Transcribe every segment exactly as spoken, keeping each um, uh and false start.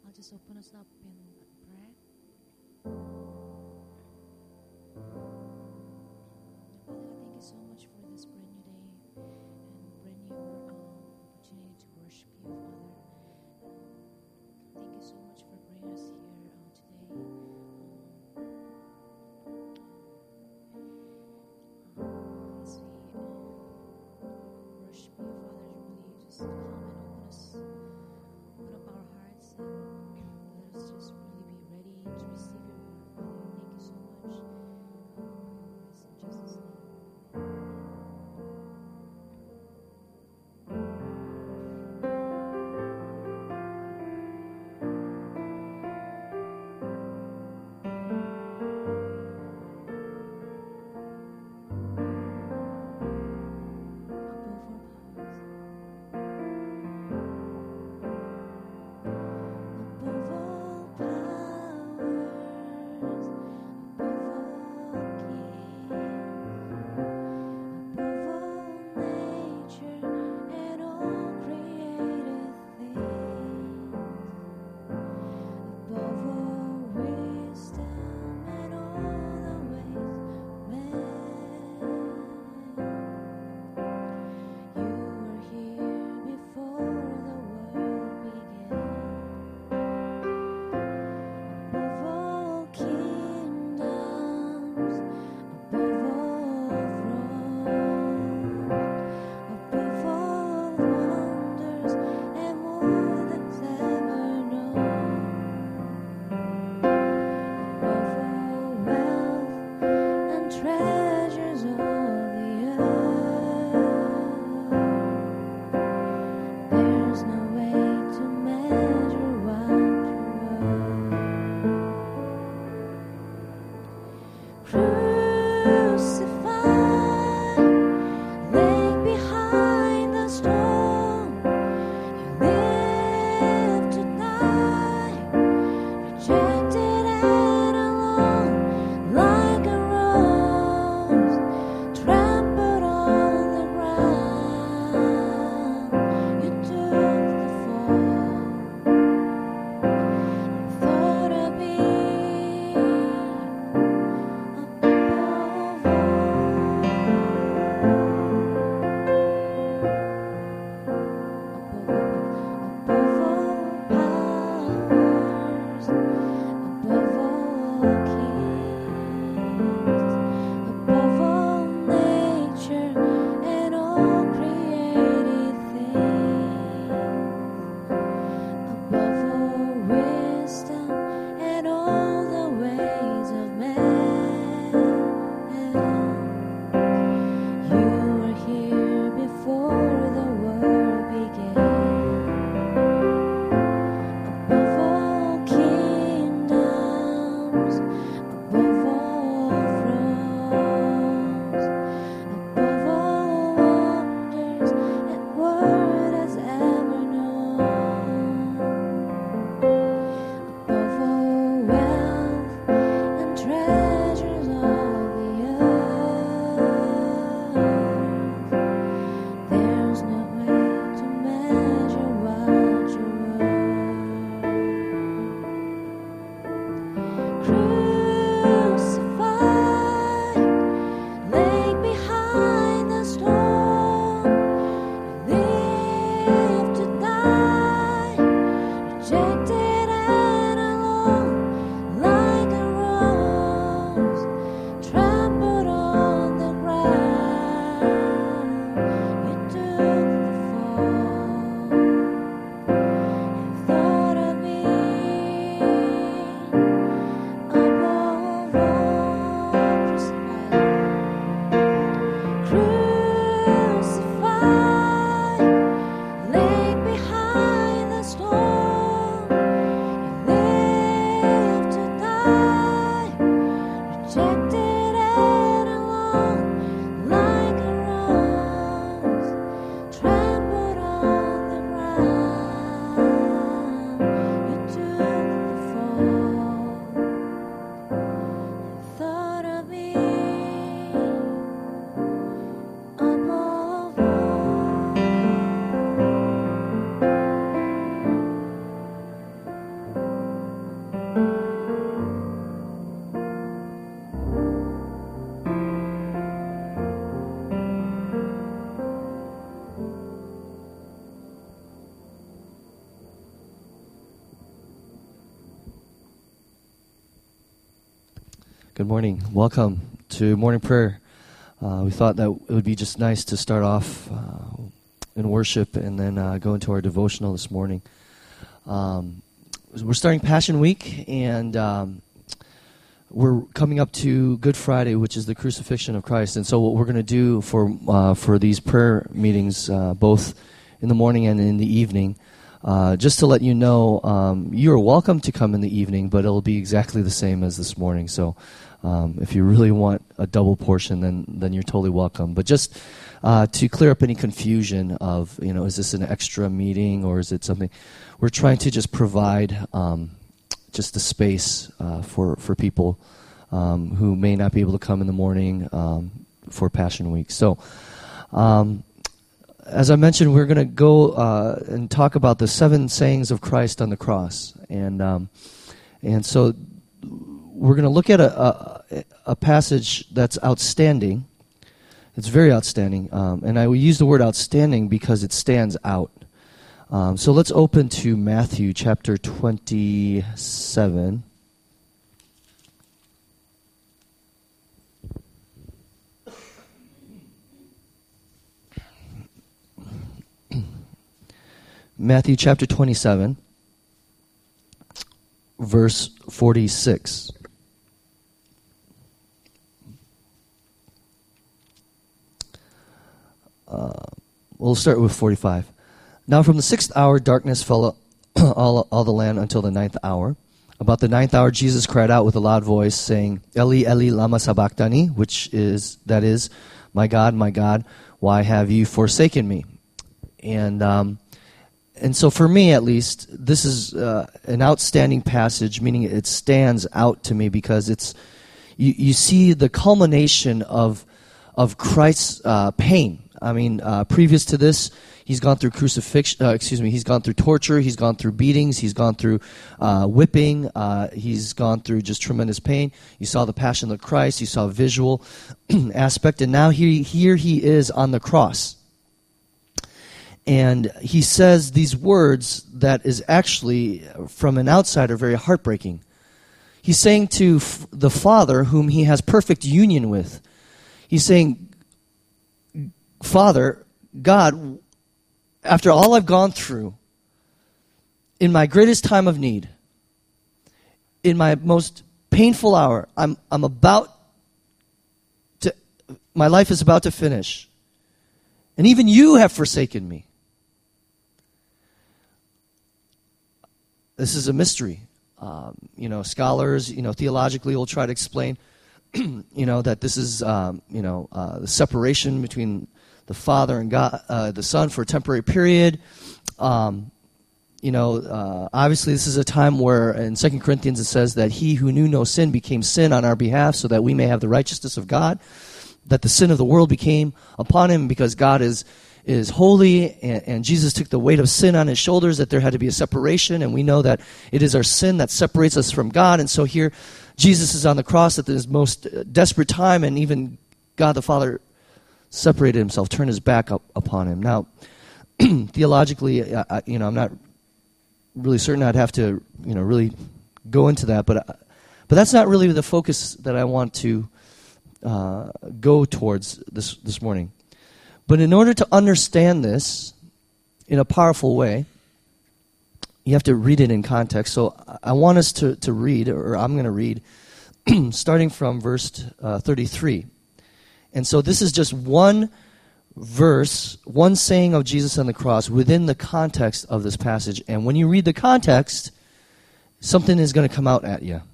I'll just open us up in prayer. Father, I thank you so much for this brand new day and brand new um, opportunity to worship you, Father. Thank you so much for bringing us here uh, today. Um, um, as we uh, worship you, Father, really just come and open us, open up our hearts, and let us just really Good morning. Welcome to morning prayer. Uh, we thought that it would be just nice to start off uh, in worship and then uh, go into our devotional this morning. Um, we're starting Passion Week, and um, we're coming up to Good Friday, which is the crucifixion of Christ. And so what we're going to do for uh, for these prayer meetings, uh, both in the morning and in the evening, uh, just to let you know, um, you are welcome to come in the evening, but it'll be exactly the same as this morning. So um, if you really want a double portion, then then you're totally welcome. But just uh, to clear up any confusion of, you know, is this an extra meeting or is it something, we're trying to just provide um, just the space uh, for, for people um, who may not be able to come in the morning um, for Passion Week. So um, as I mentioned, we're going to go uh, and talk about the seven sayings of Christ on the cross. And um, and so we're going to look at a, a, a passage that's outstanding. It's very outstanding. Um, and I will use the word outstanding because it stands out. Um, so let's open to Matthew chapter twenty-seven. Matthew chapter twenty-seven, verse forty-six. Uh, we'll start with forty-five. Now from the sixth hour darkness fell all, all the land until the ninth hour. About the ninth hour Jesus cried out with a loud voice, saying, Eli, Eli, lama sabachthani, which is, that is, my God, my God, why have you forsaken me? And um, and so for me, at least, this is uh, an outstanding passage, meaning it stands out to me because it's you, you see the culmination of of Christ's uh, pain. I mean, uh, previous to this, he's gone through crucifixion. Uh, excuse me, he's gone through torture. He's gone through beatings. He's gone through uh, whipping. Uh, he's gone through just tremendous pain. You saw the Passion of Christ. You saw a visual aspect, and now he, here he is on the cross. And he says these words that is actually, from an outsider, very heartbreaking. He's saying to f- the Father, whom he has perfect union with, he's saying, Father, God, after all I've gone through, in my greatest time of need, in my most painful hour, I'm I'm about to, my life is about to finish. And even you have forsaken me. This is a mystery. Um, you know, scholars, you know, theologically will try to explain, you know, that this is, um, you know, uh, the separation between the Father and God, uh, the Son for a temporary period. Um, you know, uh, obviously this is a time where in Second Corinthians it says that he who knew no sin became sin on our behalf so that we may have the righteousness of God, that the sin of the world became upon him because God is is holy, and, and Jesus took the weight of sin on his shoulders, that there had to be a separation, and we know that it is our sin that separates us from God. And so here Jesus is on the cross at his most desperate time, and even God the Father separated himself, turned his back up upon him. Now, theologically, I, you know, I'm not really certain I'd have to, you know, really go into that, but but that's not really the focus that I want to uh, go towards this this morning. But in order to understand this in a powerful way, you have to read it in context. So I want us to, to read, or I'm going to read, starting from verse uh, thirty-three. And so this is just one verse, one saying of Jesus on the cross within the context of this passage. And when you read the context, something is going to come out at you.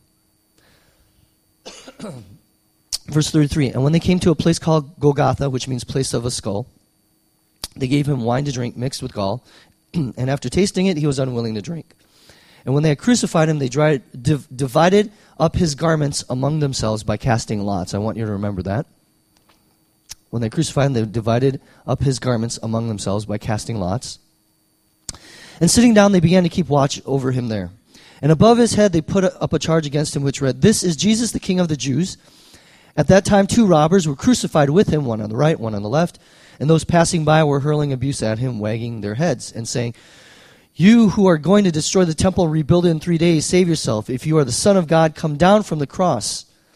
Verse thirty-three, and when they came to a place called Golgotha, which means place of a skull, they gave him wine to drink mixed with gall, and after tasting it, he was unwilling to drink. And when they had crucified him, they dried, div- divided up his garments among themselves by casting lots. I want you to remember that. When they crucified him, they divided up his garments among themselves by casting lots. And sitting down, they began to keep watch over him there. And above his head, they put up a charge against him, which read, "This is Jesus, the King of the Jews." At that time, two robbers were crucified with him, one on the right, one on the left. And those passing by were hurling abuse at him, wagging their heads, and saying, "You who are going to destroy the temple and rebuild it in three days, save yourself. If you are the Son of God, come down from the cross."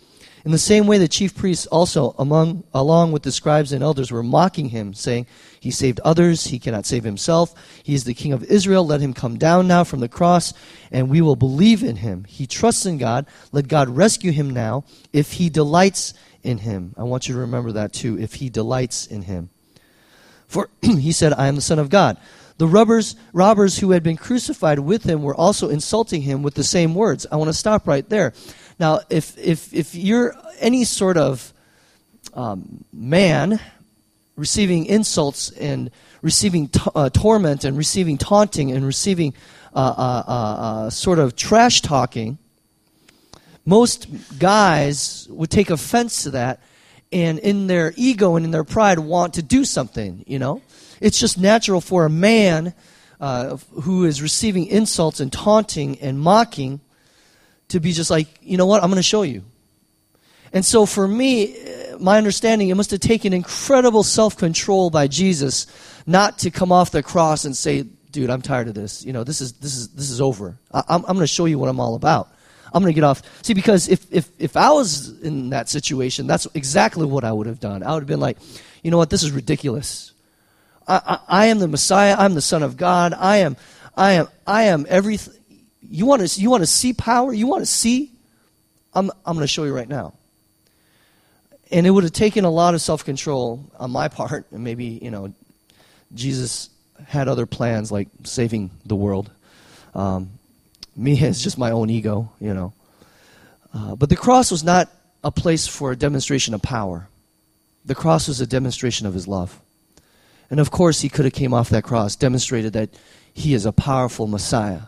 In the same way, the chief priests also, among, along with the scribes and elders, were mocking him, saying, he saved others, he cannot save himself. He is the king of Israel. Let him come down now from the cross, and we will believe in him. He trusts in God. Let God rescue him now, if he delights in him. I want you to remember that too, if he delights in him. For he said, I am the Son of God. The robbers, robbers who had been crucified with him were also insulting him with the same words. I want to stop right there. Now, if if if you're any sort of um, man receiving insults and receiving t- uh, torment and receiving taunting and receiving uh, uh, uh, uh, sort of trash talking, most guys would take offense to that, and in their ego and in their pride want to do something, you know? It's just natural for a man uh, who is receiving insults and taunting and mocking to be just like, you know what, I'm going to show you. And so for me, my understanding, it must have taken incredible self-control by Jesus not to come off the cross and say, dude, I'm tired of this. You know, this is this is this is over. I, I'm, I'm going to show you what I'm all about. I'm going to get off. See, because if, if if I was in that situation, that's exactly what I would have done. I would have been like, you know what, this is ridiculous. I, I, I am the Messiah. I'm the Son of God. I am, I am, I am everything. You want to, you want to see power? You want to see? I'm, I'm going to show you right now. And it would have taken a lot of self-control on my part, and maybe, you know, Jesus had other plans like saving the world. Um, me, it's just my own ego, you know. Uh, but the cross was not a place for a demonstration of power. The cross was a demonstration of his love. And of course, he could have came off that cross, demonstrated that he is a powerful Messiah.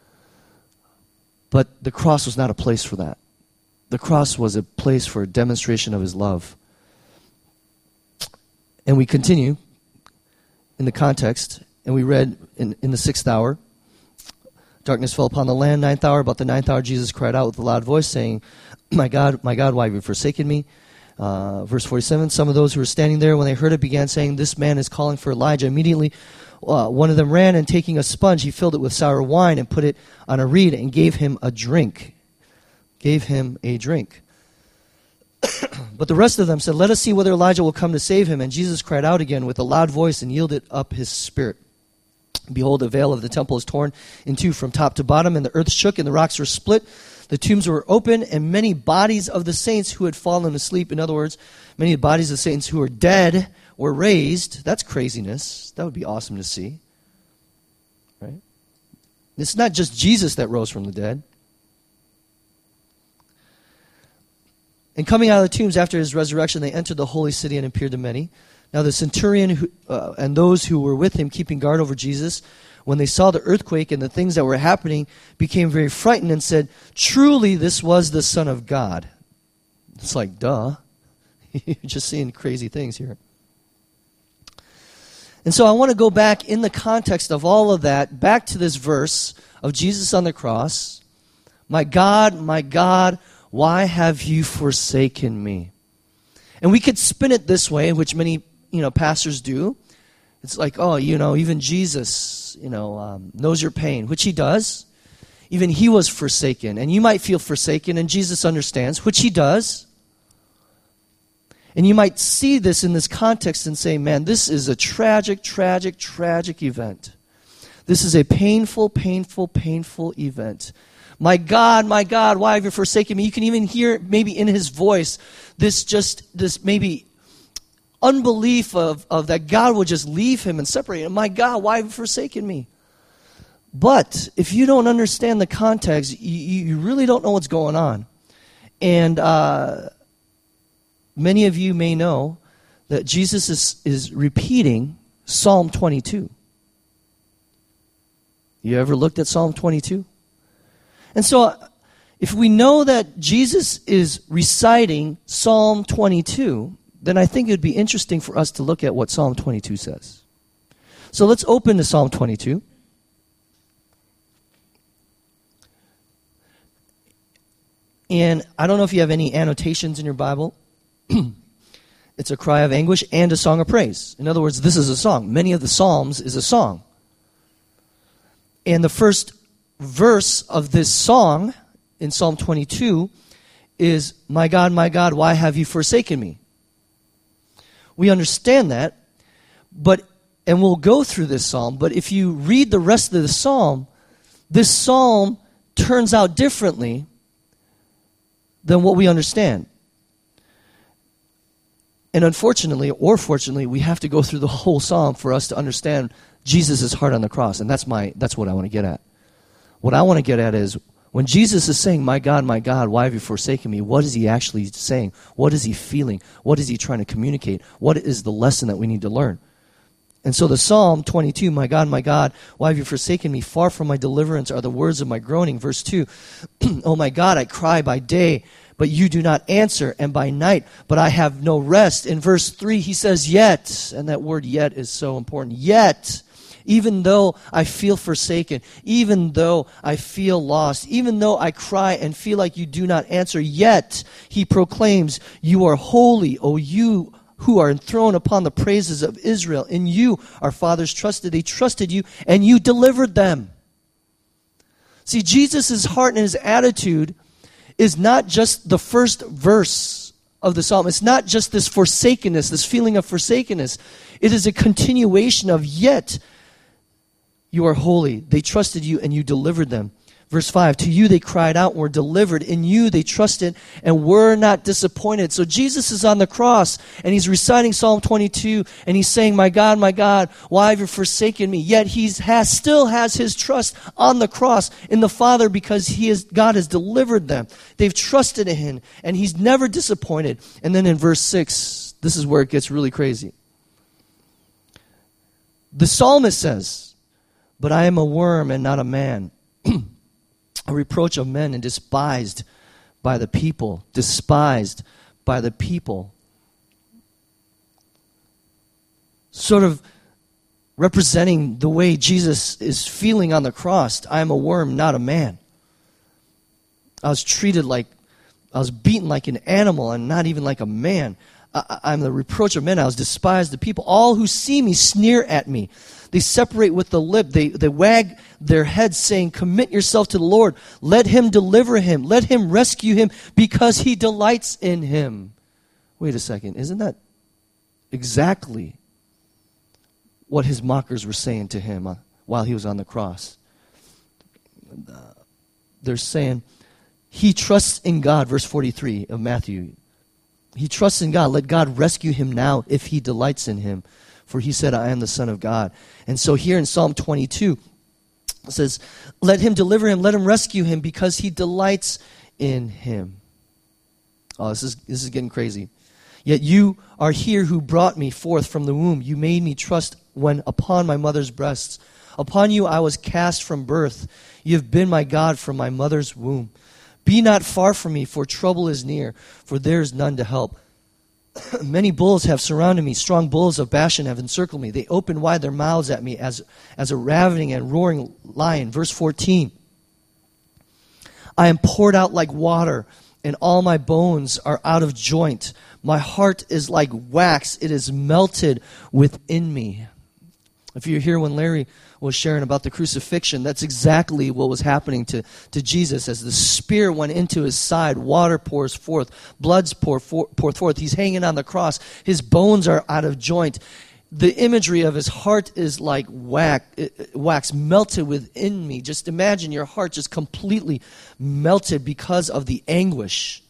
But the cross was not a place for that. The cross was a place for a demonstration of his love. And we continue in the context, and we read in, in the sixth hour, darkness fell upon the land, ninth hour. About the ninth hour, Jesus cried out with a loud voice, saying, my God, my God, why have you forsaken me? Uh, verse forty-seven, some of those who were standing there, when they heard it, began saying, this man is calling for Elijah. Immediately, uh, one of them ran, and taking a sponge, he filled it with sour wine and put it on a reed and gave him a drink. Gave him a drink. But the rest of them said, let us see whether Elijah will come to save him. And Jesus cried out again with a loud voice and yielded up his spirit. Behold, the veil of the temple is torn in two from top to bottom, and the earth shook, and the rocks were split. The tombs were open, and many bodies of the saints who had fallen asleep, in other words, many bodies of saints who were dead, were raised. That's craziness. That would be awesome to see. Right? It's not just Jesus that rose from the dead. And coming out of the tombs after his resurrection, they entered the holy city and appeared to many. Now the centurion who, uh, and those who were with him keeping guard over Jesus, when they saw the earthquake and the things that were happening, became very frightened and said, truly this was the Son of God. It's like, duh. You're just seeing crazy things here. And so I want to go back in the context of all of that, back to this verse of Jesus on the cross. My God, my God, why have you forsaken me? And we could spin it this way, which many, you know, pastors do. It's like, oh, you know, even Jesus, you know, um, knows your pain, which he does. Even he was forsaken. And you might feel forsaken, and Jesus understands, which he does. And you might see this in this context and say, man, this is a tragic, tragic, tragic event. This is a painful, painful, painful event. My God, my God, why have you forsaken me? You can even hear maybe in his voice this just, this maybe unbelief of, of that God would just leave him and separate him. My God, why have you forsaken me? But if you don't understand the context, you, you really don't know what's going on. And uh, many of you may know that Jesus is, is repeating Psalm twenty-two. You ever looked at Psalm twenty-two? And so if we know that Jesus is reciting Psalm twenty-two, then I think it would be interesting for us to look at what Psalm twenty-two says. So let's open to Psalm twenty-two. And I don't know if you have any annotations in your Bible. It's a cry of anguish and a song of praise. In other words, this is a song. Many of the Psalms is a song. And the first verse of this song in Psalm twenty-two is, my God, my God, why have you forsaken me? We understand that, but and we'll go through this psalm, but if you read the rest of the psalm, this psalm turns out differently than what we understand. And unfortunately, or fortunately, we have to go through the whole psalm for us to understand Jesus' heart on the cross, and that's my that's what I want to get at. What I want to get at is, when Jesus is saying, my God, my God, why have you forsaken me? What is he actually saying? What is he feeling? What is he trying to communicate? What is the lesson that we need to learn? And so the Psalm twenty-two, my God, my God, why have you forsaken me? Far from my deliverance are the words of my groaning. Verse two, oh my God, I cry by day, but you do not answer, and by night, but I have no rest. In verse three, he says, yet, and that word yet is so important, yet, even though I feel forsaken, even though I feel lost, even though I cry and feel like you do not answer, yet he proclaims, you are holy, O you who are enthroned upon the praises of Israel. In you our fathers trusted. They trusted you, and you delivered them. See, Jesus' heart and his attitude is not just the first verse of the psalm. It's not just this forsakenness, this feeling of forsakenness. It is a continuation of, yet you are holy. They trusted you, and you delivered them. Verse five, to you they cried out and were delivered. In you they trusted and were not disappointed. So Jesus is on the cross, and he's reciting Psalm twenty-two, and he's saying, my God, my God, why have you forsaken me? Yet he has, still has his trust on the cross in the Father, because he is, God has delivered them. They've trusted in him, and he's never disappointed. And then in verse six, this is where it gets really crazy. The psalmist says, but I am a worm and not a man, a reproach of men and despised by the people. Despised by the people. Sort of representing the way Jesus is feeling on the cross. I am a worm, not a man. I was treated like, I was beaten like an animal and not even like a man. I, I'm the reproach of men. I was despised of the people. All who see me sneer at me. They separate with the lip. They, they wag their heads, saying, commit yourself to the Lord. Let him deliver him. Let him rescue him, because he delights in him. Wait a second. Isn't that exactly what his mockers were saying to him uh, while he was on the cross? Uh, they're saying, he trusts in God, verse forty-three of Matthew. He trusts in God. Let God rescue him now if he delights in him. For he said, I am the Son of God. And so here in Psalm twenty-two, it says, let him deliver him, let him rescue him, because he delights in him. Oh, this is this is getting crazy. Yet you are here who brought me forth from the womb. You made me trust when upon my mother's breasts. Upon you I was cast from birth. You have been my God from my mother's womb. Be not far from me, for trouble is near, for there is none to help. Many bulls have surrounded me. Strong bulls of Bashan have encircled me. They open wide their mouths at me as, as a ravening and roaring lion. Verse fourteen. I am poured out like water, and all my bones are out of joint. My heart is like wax. It is melted within me. If you're here when Larry was sharing about the crucifixion, that's exactly what was happening to, to Jesus. As the spear went into his side, water pours forth, blood's pour, for, pour forth. He's hanging on the cross. His bones are out of joint. The imagery of his heart is like wax, wax melted within me. Just imagine your heart just completely melted because of the anguish.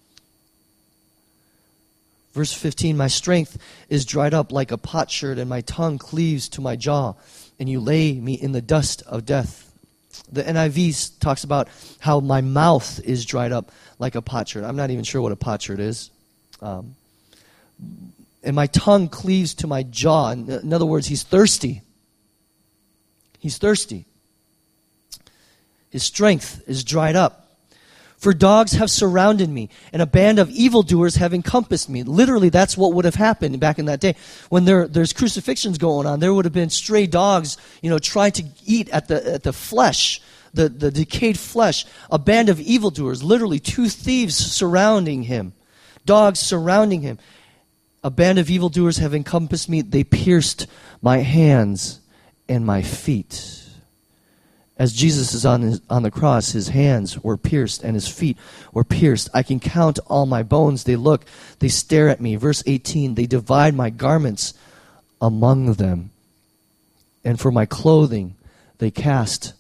Verse fifteen, my strength is dried up like a potsherd, and my tongue cleaves to my jaw, and you lay me in the dust of death. The N I V talks about how my mouth is dried up like a potsherd. I'm not even sure what a potsherd is. Um, and my tongue cleaves to my jaw. In, in other words, he's thirsty. He's thirsty. His strength is dried up. For dogs have surrounded me, and a band of evildoers have encompassed me. Literally, that's what would have happened back in that day. When there, there's crucifixions going on, there would have been stray dogs, you know, trying to eat at the at the flesh, the, the decayed flesh. A band of evildoers, literally two thieves surrounding him. Dogs surrounding him. A band of evildoers have encompassed me. They pierced my hands and my feet. As Jesus is on his, on the cross, his hands were pierced and his feet were pierced. I can count all my bones. They look, they stare at me. Verse eighteen, they divide my garments among them. And for my clothing, they cast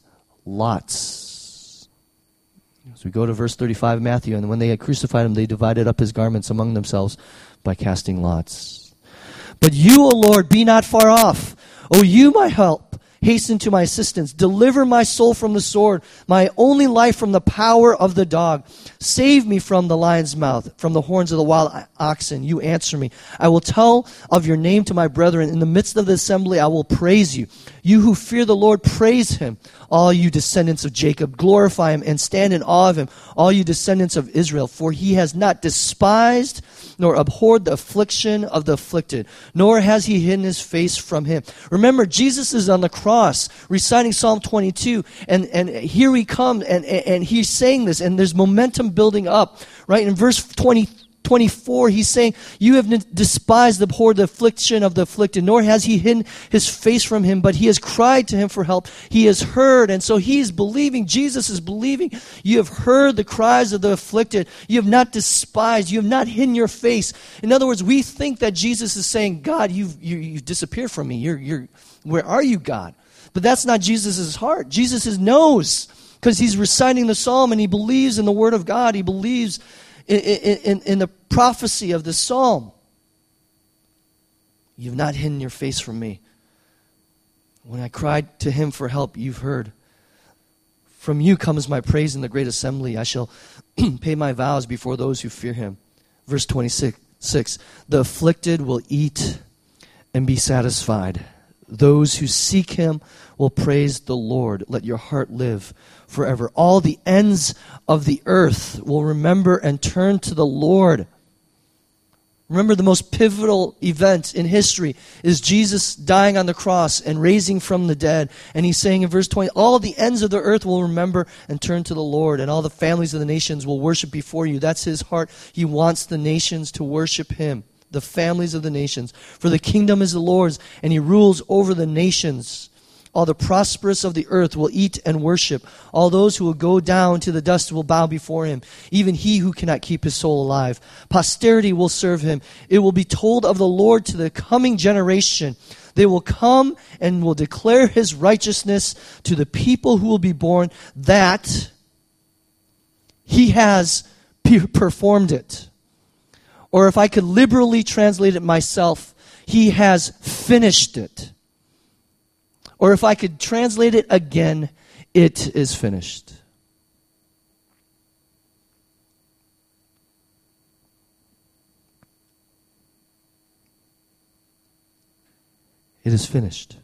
lots. So we go to verse thirty-five of Matthew, and when they had crucified him, they divided up his garments among themselves by casting lots. But you, O Lord, be not far off. O you, my help, hasten to my assistance. Deliver my soul from the sword, my only life from the power of the dog. Save me from the lion's mouth, from the horns of the wild oxen. You answer me. I will tell of your name to my brethren. In the midst of the assembly, I will praise you. You who fear the Lord, praise him. All you descendants of Jacob, glorify him and stand in awe of him. All you descendants of Israel, for he has not despised nor abhorred the affliction of the afflicted, nor has he hidden his face from him. Remember, Jesus is on the cross reciting Psalm twenty-two, and, and here he comes, and, and he's saying this, and there's momentum building up, right? In verse twenty, twenty-four, he's saying, you have despised, abhorred the affliction of the afflicted, nor has he hidden his face from him, but he has cried to him for help. He has heard, and so he's believing, Jesus is believing, you have heard the cries of the afflicted. You have not despised, you have not hidden your face. In other words, we think that Jesus is saying, God, you've, you, you've disappeared from me. You're, you're, where are you, God? But that's not Jesus' heart. Jesus knows, because he's reciting the psalm and he believes in the word of God. He believes in, in, in the prophecy of the psalm. You've not hidden your face from me. When I cried to him for help, you've heard. From you comes my praise in the great assembly. I shall pay my vows before those who fear him. Verse twenty-six, the afflicted will eat and be satisfied. Those who seek him will praise the Lord. Let your heart live forever. All the ends of the earth will remember and turn to the Lord. Remember, the most pivotal event in history is Jesus dying on the cross and raising from the dead. And he's saying in verse twenty, all the ends of the earth will remember and turn to the Lord, and all the families of the nations will worship before you. That's his heart. He wants the nations to worship him, the families of the nations. For the kingdom is the Lord's, and he rules over the nations. All the prosperous of the earth will eat and worship. All those who will go down to the dust will bow before him. Even he who cannot keep his soul alive. Posterity will serve him. It will be told of the Lord to the coming generation. They will come and will declare his righteousness to the people who will be born, that he has performed it. Or if I could liberally translate it myself, he has finished it. Or if I could translate it again, it is finished. It is finished.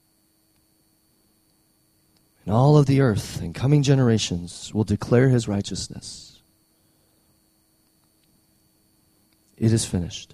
And all of the earth and coming generations will declare his righteousness. It is finished.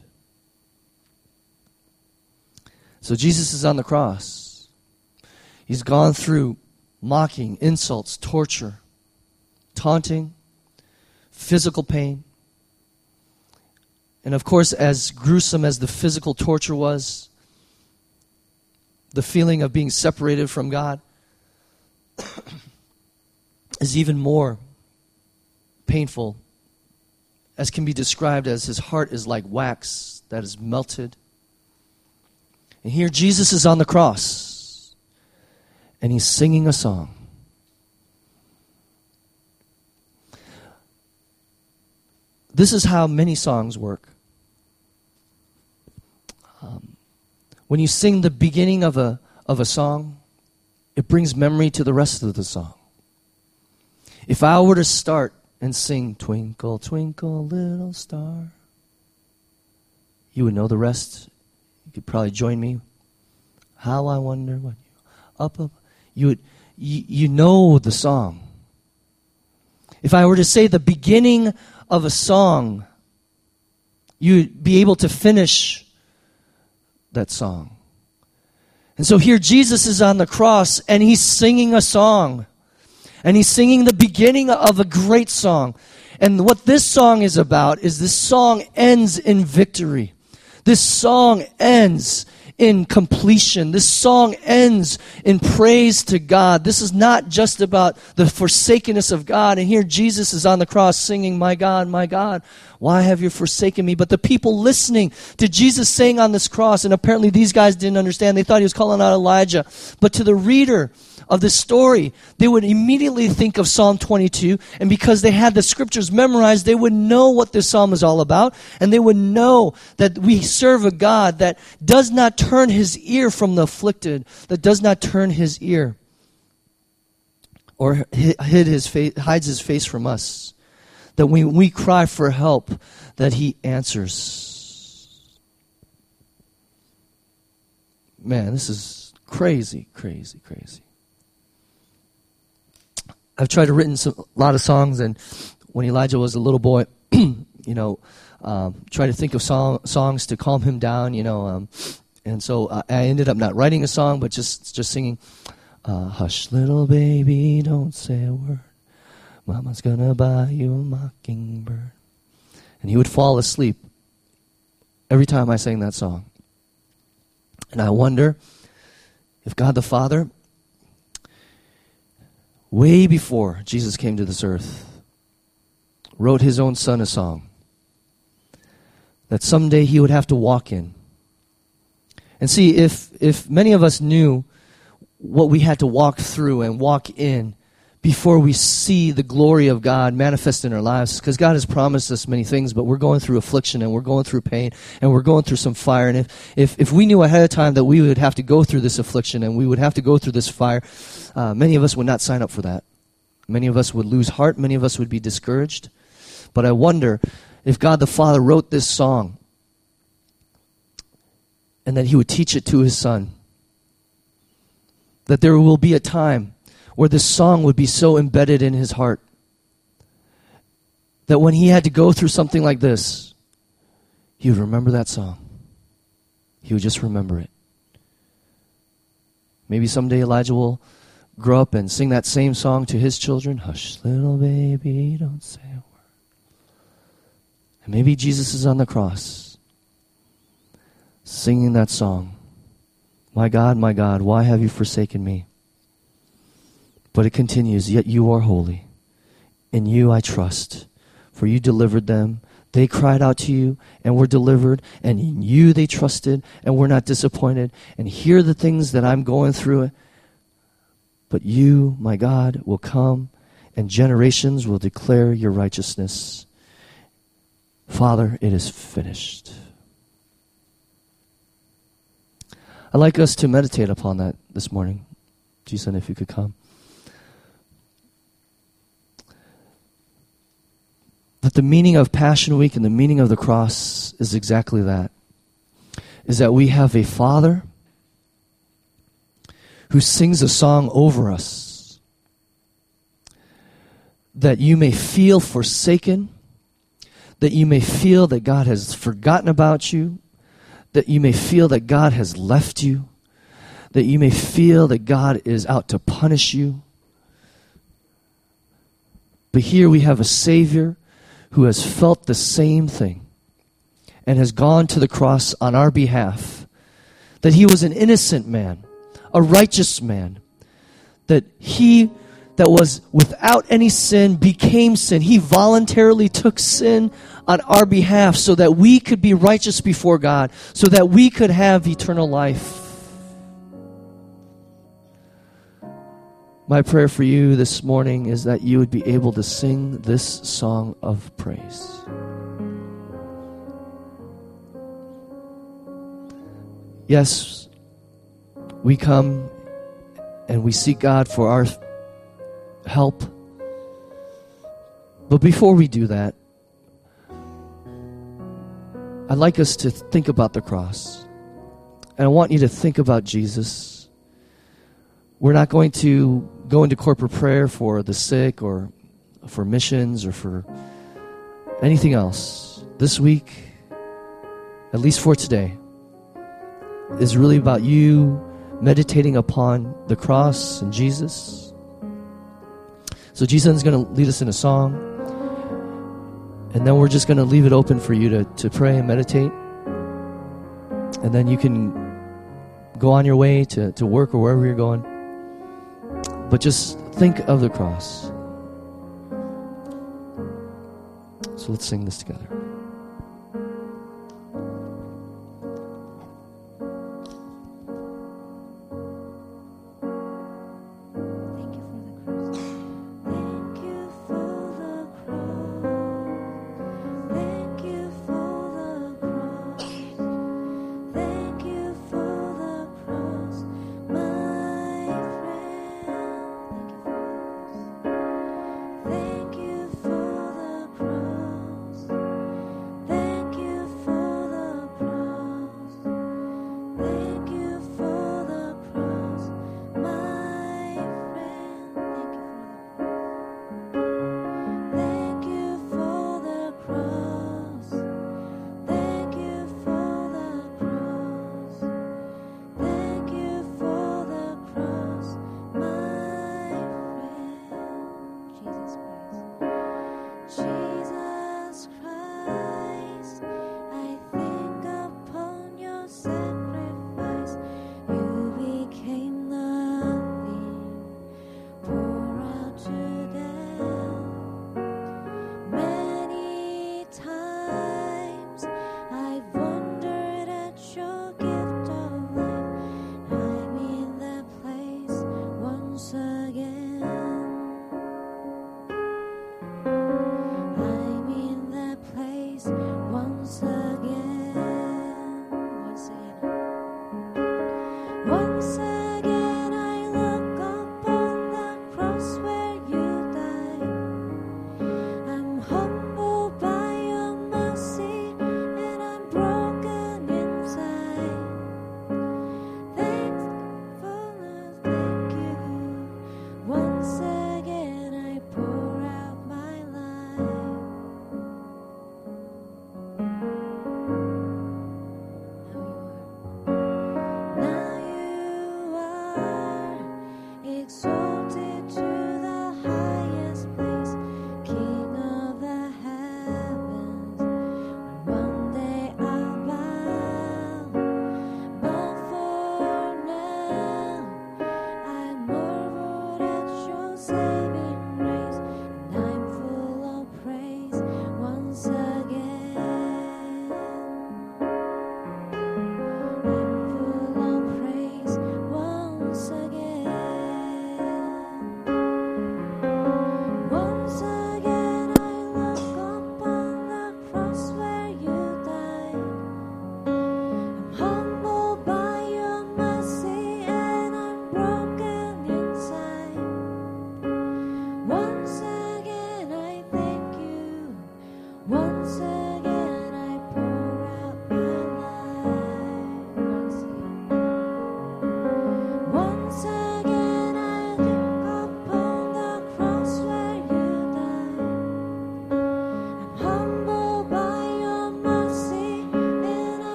So Jesus is on the cross. He's gone through mocking, insults, torture, taunting, physical pain. And of course, as gruesome as the physical torture was, the feeling of being separated from God is even more painful, as can be described as his heart is like wax that is melted. And here Jesus is on the cross. And he's singing a song. This is how many songs work. Um, when you sing the beginning of a of a song, it brings memory to the rest of the song. If I were to start and sing "Twinkle, Twinkle, Little Star," you would know the rest. You could probably join me. How I wonder what you up up. You would, you, you know the song. If I were to say the beginning of a song, you'd be able to finish that song. And so here Jesus is on the cross and he's singing a song. And he's singing the beginning of a great song. And what this song is about is this song ends in victory. This song ends in completion. This song ends in praise to God. This is not just about the forsakenness of God. And here Jesus is on the cross singing, "My God, my God, why have you forsaken me?" But the people listening to Jesus saying on this cross, and apparently these guys didn't understand. They thought he was calling out Elijah. But to the reader of this story, they would immediately think of Psalm twenty-two, and because they had the scriptures memorized, they would know what this psalm is all about, and they would know that we serve a God that does not turn his ear from the afflicted, that does not turn his ear or hid his face, hides his face from us, that when we cry for help, that he answers. Man, this is crazy, crazy, crazy. I've tried to written some, a lot of songs, and when Elijah was a little boy, you know, um, try to think of song, songs to calm him down, you know, um, and so uh, I ended up not writing a song, but just just singing, uh, "Hush, little baby, don't say a word. Mama's gonna buy you a mockingbird." And he would fall asleep every time I sang that song. And I wonder if God the Father, way before Jesus came to this earth, wrote his own son a song that someday he would have to walk in. And see, if if many of us knew what we had to walk through and walk in before we see the glory of God manifest in our lives, because God has promised us many things, but we're going through affliction and we're going through pain and we're going through some fire. And if, if, if we knew ahead of time that we would have to go through this affliction and we would have to go through this fire, uh, many of us would not sign up for that. Many of us would lose heart. Many of us would be discouraged. But I wonder if God the Father wrote this song and that he would teach it to his son, that there will be a time where this song would be so embedded in his heart that when he had to go through something like this, he would remember that song. He would just remember it. Maybe someday Elijah will grow up and sing that same song to his children. "Hush, little baby, don't say a word." And maybe Jesus is on the cross singing that song. "My God, my God, why have you forsaken me?" But it continues, "Yet you are holy. In you I trust. For you delivered them. They cried out to you and were delivered. And in you they trusted and were not disappointed. And here are the things that I'm going through. But you, my God, will come, and generations will declare your righteousness. Father, it is finished." I'd like us to meditate upon that this morning. Jason, if you could come. That the meaning of Passion Week and the meaning of the cross is exactly that. Is that we have a Father who sings a song over us. That you may feel forsaken. That you may feel that God has forgotten about you. That you may feel that God has left you. That you may feel that God is out to punish you. But here we have a Savior who has felt the same thing and has gone to the cross on our behalf. That he was an innocent man, a righteous man. That he that was without any sin became sin. He voluntarily took sin on our behalf so that we could be righteous before God, so that we could have eternal life. My prayer for you this morning is that you would be able to sing this song of praise. Yes, we come and we seek God for our help. But before we do that, I'd like us to think about the cross. And I want you to think about Jesus. We're not going to go into corporate prayer for the sick or for missions or for anything else. This week, at least for today, is really about you meditating upon the cross and Jesus. So Jason's going to lead us in a song, and then we're just going to leave it open for you to, to pray and meditate. And then you can go on your way to, to work or wherever you're going. But just think of the cross. So let's sing this together. Thank you for the cross.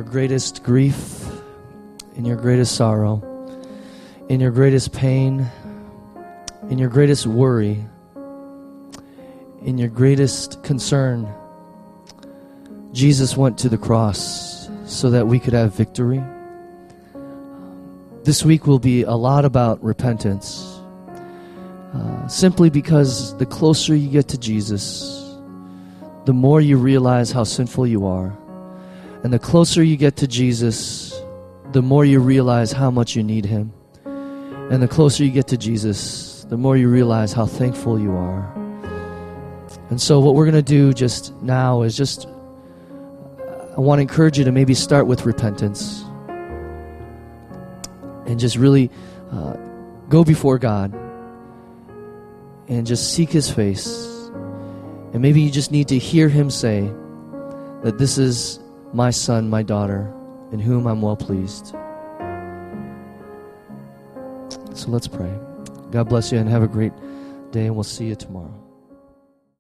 greatest grief, in your greatest sorrow, in your greatest pain, in your greatest worry, in your greatest concern, Jesus went to the cross so that we could have victory. This week will be a lot about repentance, uh, simply because the closer you get to Jesus, the more you realize how sinful you are. And the closer you get to Jesus, the more you realize how much you need Him. And the closer you get to Jesus, the more you realize how thankful you are. And so what we're going to do just now is just, I want to encourage you to maybe start with repentance. And just really uh, go before God and just seek His face. And maybe you just need to hear Him say that this is my son, my daughter, in whom I'm well pleased. So let's pray. God bless you and have a great day, and we'll see you tomorrow.